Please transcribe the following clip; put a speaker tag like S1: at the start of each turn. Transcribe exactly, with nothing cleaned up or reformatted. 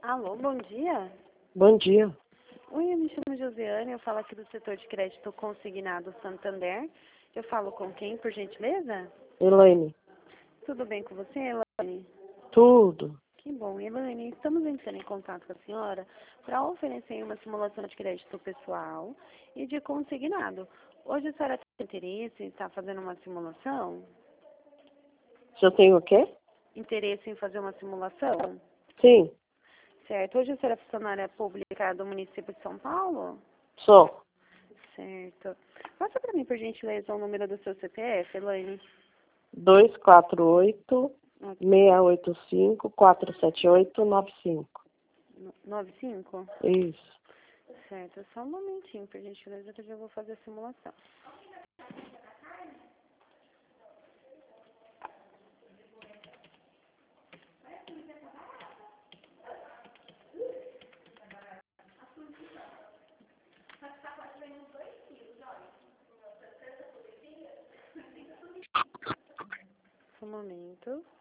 S1: Alô, bom dia.
S2: Bom dia.
S1: Oi, eu me chamo Josiane, eu falo aqui do setor de crédito consignado Santander. Eu falo com quem, por gentileza?
S2: Elaine.
S1: Tudo bem com você, Elaine?
S2: Tudo.
S1: Que bom, Elaine. Estamos entrando em contato com a senhora para oferecer uma simulação de crédito pessoal e de consignado. Hoje a senhora tem interesse em estar fazendo uma simulação?
S2: Se eu tenho o quê?
S1: Interesse em fazer uma simulação?
S2: Sim,
S1: Certo. Hoje a senhora é funcionária pública do município de São Paulo?
S2: sou.
S1: Certo. Passa para mim, por gentileza, o número do seu C P F, Elaine.
S2: dois quatro oito,
S1: Ok.
S2: seis oito cinco, quatro sete oito, nove cinco.
S1: nove cinco?
S2: Isso.
S1: Certo. Só um momentinho, por gentileza, que eu já vou fazer a simulação. Só um momento.